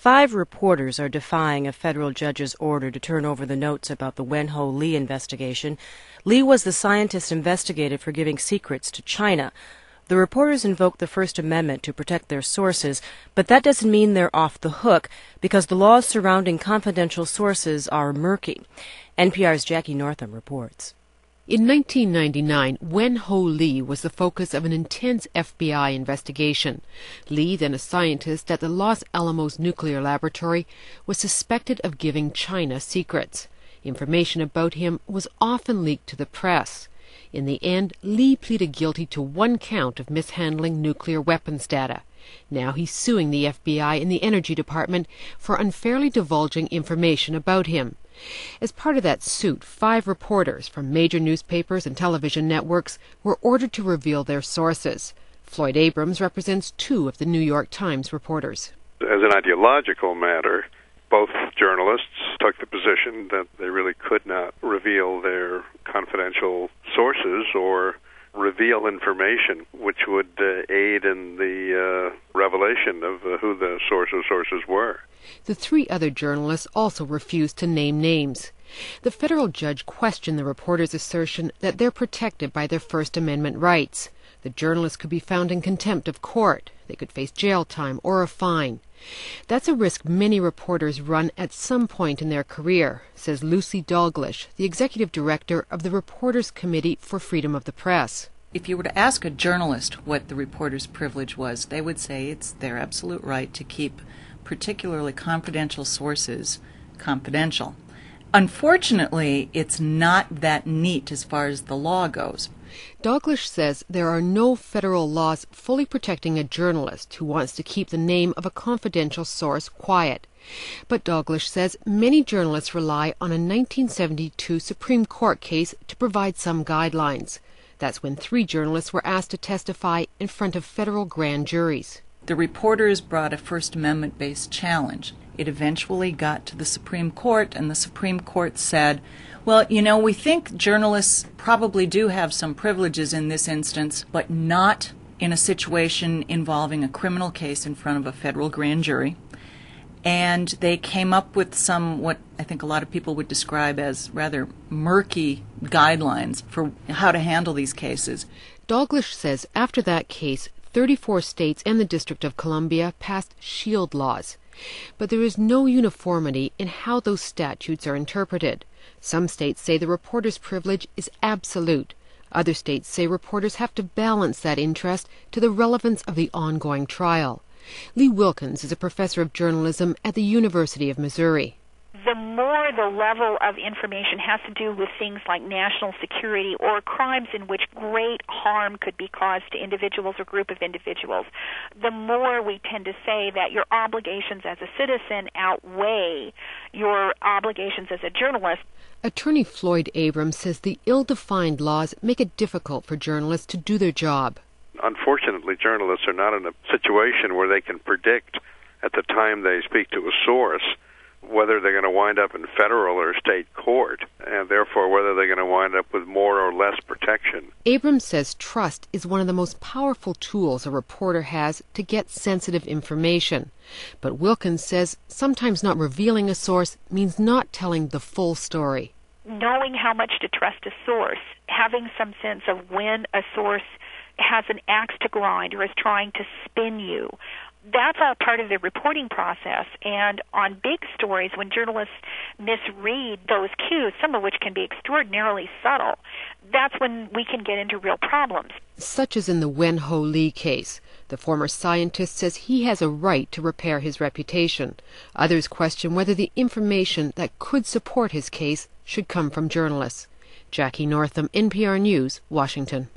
5 reporters are defying a federal judge's order to turn over the notes about the Wen-Ho Lee investigation. Lee was the scientist investigated for giving secrets to China. The reporters invoked the First Amendment to protect their sources, but that doesn't mean they're off the hook, because the laws surrounding confidential sources are murky. NPR's Jackie Northam reports. In 1999, Wen-Ho Lee was the focus of an intense FBI investigation. Lee, then a scientist at the Los Alamos Nuclear Laboratory, was suspected of giving China secrets. Information about him was often leaked to the press. In the end, Lee pleaded guilty to 1 count of mishandling nuclear weapons data. Now he's suing the FBI and the Energy Department for unfairly divulging information about him. As part of that suit, 5 reporters from major newspapers and television networks were ordered to reveal their sources. Floyd Abrams represents 2 of the New York Times reporters. As an ideological matter, both journalists took the position that they really could not reveal their confidential sources or reveal information which would aid in the revelation of who the sources were. The 3 other journalists also refused to name names. The federal judge questioned the reporters' assertion that they're protected by their First Amendment rights. The journalists could be found in contempt of court. They could face jail time or a fine. That's a risk many reporters run at some point in their career, says Lucy Dalglish, the executive director of the Reporters Committee for Freedom of the Press. If you were to ask a journalist what the reporter's privilege was, they would say it's their absolute right to keep particularly confidential sources confidential. Unfortunately, it's not that neat as far as the law goes. Dalglish says there are no federal laws fully protecting a journalist who wants to keep the name of a confidential source quiet. But Dalglish says many journalists rely on a 1972 Supreme Court case to provide some guidelines. That's when 3 journalists were asked to testify in front of federal grand juries. The reporters brought a First Amendment-based challenge. It eventually got to the Supreme Court, and the Supreme Court said, well, we think journalists probably do have some privileges in this instance, but not in a situation involving a criminal case in front of a federal grand jury. And they came up with some, what I think a lot of people would describe as rather murky guidelines for how to handle these cases. Dalglish says after that case, 34 states and the District of Columbia passed shield laws. But there is no uniformity in how those statutes are interpreted. Some states say the reporter's privilege is absolute. Other states say reporters have to balance that interest to the relevance of the ongoing trial. Lee Wilkins is a professor of journalism at the University of Missouri. The more the level of information has to do with things like national security or crimes in which great harm could be caused to individuals or group of individuals, the more we tend to say that your obligations as a citizen outweigh your obligations as a journalist. Attorney Floyd Abrams says the ill-defined laws make it difficult for journalists to do their job. Unfortunately, journalists are not in a situation where they can predict at the time they speak to a source whether they're going to wind up in federal or state court, and therefore whether they're going to wind up with more or less protection. Abrams says trust is one of the most powerful tools a reporter has to get sensitive information. But Wilkins says sometimes not revealing a source means not telling the full story. Knowing how much to trust a source, having some sense of when a source has an axe to grind or is trying to spin you, that's all part of the reporting process. And on big stories, when journalists misread those cues, some of which can be extraordinarily subtle, that's when we can get into real problems. Such as in the Wen-Ho Lee case. The former scientist says he has a right to repair his reputation. Others question whether the information that could support his case should come from journalists. Jackie Northam, NPR News, Washington.